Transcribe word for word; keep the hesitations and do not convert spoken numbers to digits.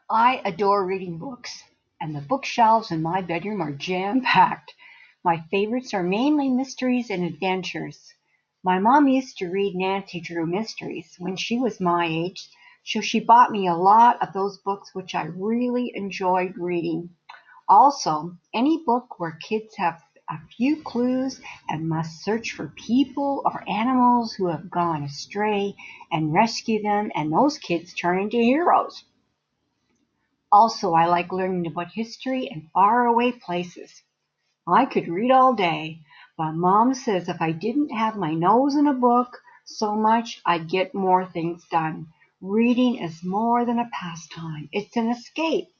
I adore reading books, and the bookshelves in my bedroom are jam-packed. My favorites are mainly mysteries and adventures. My mom used to read Nancy Drew mysteries when she was my age, so she bought me a lot of those books which I really enjoyed reading. Also, any book where kids have a few clues and must search for people or animals who have gone astray and rescue them, and those kids turn into heroes. Also, I like learning about history and faraway places. I could read all day, but Mom says if I didn't have my nose in a book so much, I'd get more things done. Reading is more than a pastime, it's an escape.